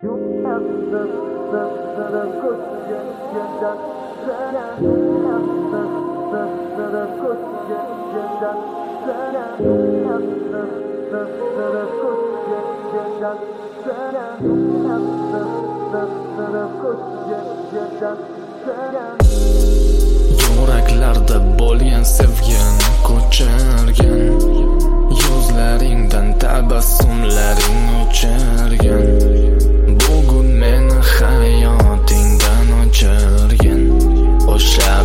Yuraklarda bo'lgan sevgin ko'chirgan, yuzlaringdan tabassumlaring o'chirgan. Bugun meni hayotingdan o'chirgan. O'sha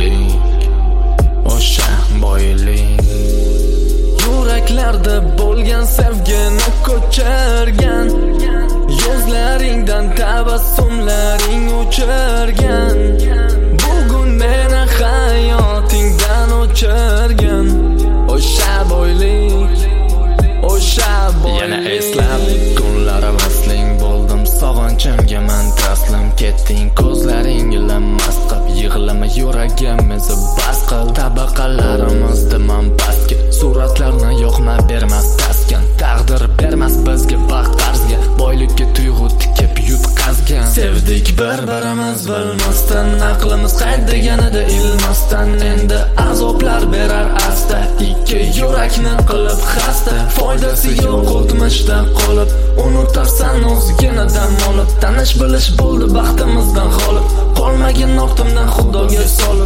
boylik yuraklarda bo'lgan sevgini ko'chirgan, yuzlaringdan tabassumlaring o'chirgan. Bugun meni hayotingdan o'chirgan. O'sha boylik yana eslab kunlar vasling bo'ldim, sog'inchimga man taslim ketding. Ko'zlaring bilan mast qilib yig'lama yuragimizni bas qil. Tabaqalarimizni man pastga, suratlarni yo'qma bermas taskin. Taqdir bermas bizga vaqt qarzga, boylikka tuyg'u tikib yutqazgan. Sevdik bir-birimiz bilmasdan, aqlimiz qaytganida ilmasdan. Endi azoblar berar asta, ikki yurakni qilib xasta. Foydasi yo'q o'tmishda qolib, unutarsan o'zgina dam olib. Tanish bilish bo'ldi baxtimizdan xolib, qolmagin ortimdan xudoga solib.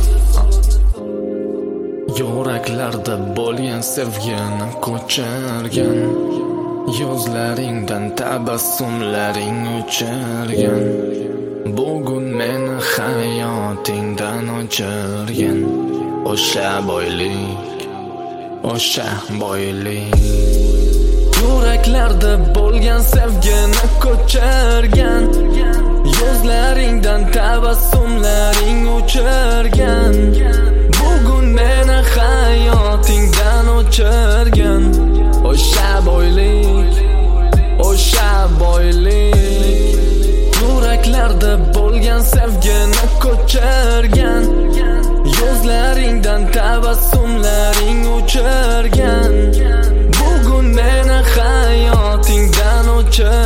Yuraklarda bo'lgan sevgini ko'chirgan, yuzlaringdan tabassumlaring o'chirgan. Bugun meni hayotingdan o'chirgan. O'sha boylik yuraklarda bo'lgan sevgini ko'chirgan, yuzlaringdan tabassumlaring o'chirgan. Bugun meni hayotingdan o'chirgan. O'sha boylik yuraklarda bo'lgan sevgini ko'chirgan, yuzlaringdan tabassumlaring o'chirgan. Bugun meni hayotingdan o'chirgan.